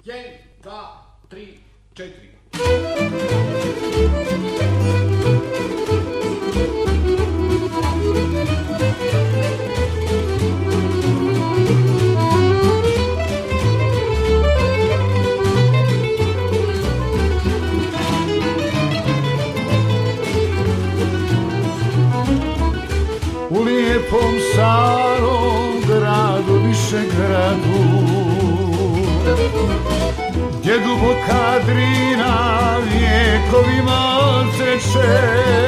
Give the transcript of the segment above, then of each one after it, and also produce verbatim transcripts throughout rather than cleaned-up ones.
jedan, dva, tri, četiri. U lijepom starom gradu, Višegradu, gdje duboka Drina vjekovima teče,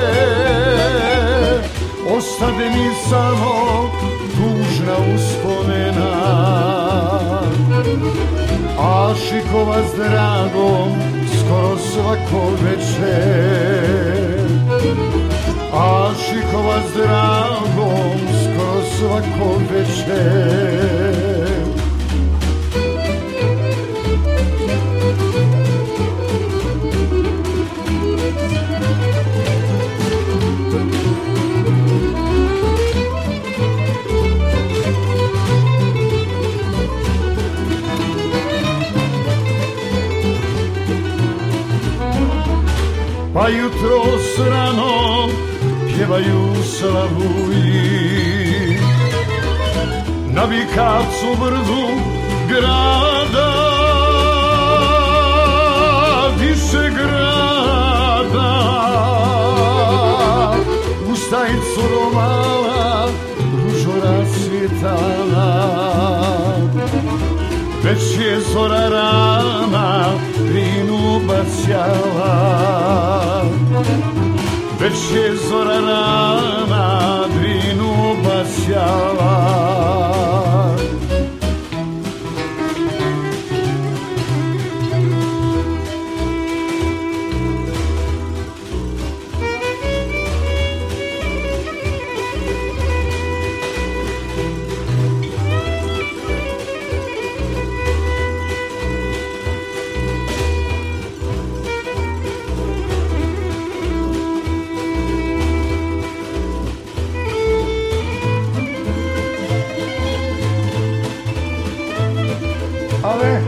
ostade mi samo tužna uspomena. Ašikova s dragom skoro svako večer, Ašikova s dragom skoro svako večer. Pa jutro rano pjevaju slavuji na Bikavcu brdu grada Višegrada. U stajicu romala ružo rasvjetala, već je zora rana Drinu bacjala, već je zora rana Drinu bacjala. Ale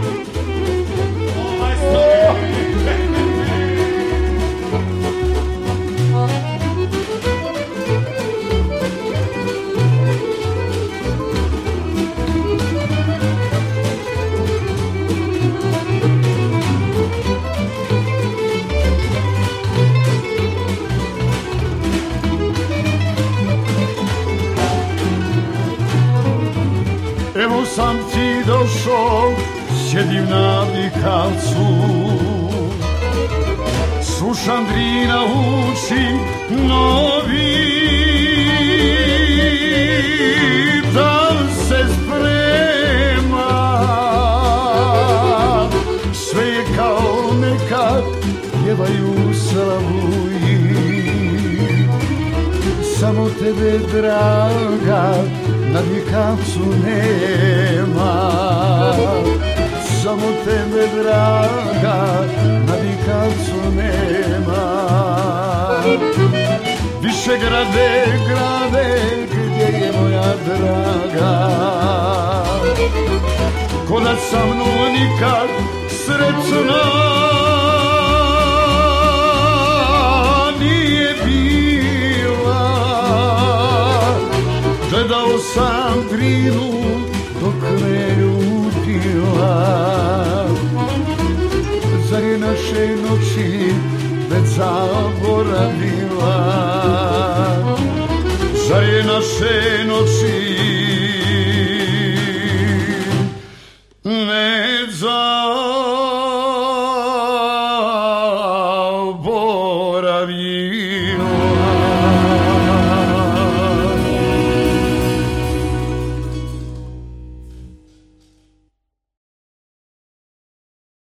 evo sam ti došao, sjedim na Bikavcu, slušam Drina uči novi, dan se sprema, sve je kao nekad, pjevaju slavuji, samo tebe draga na Bikavcu nema, samo tebe draga na Bikavcu nema. Višegrade, grade, gdje je moja draga, ko da sa mnom nikad srećna nije bila. Gledao sam Drinu dok me ljubila, zar je naše noći već zaboravila, zar je naše noći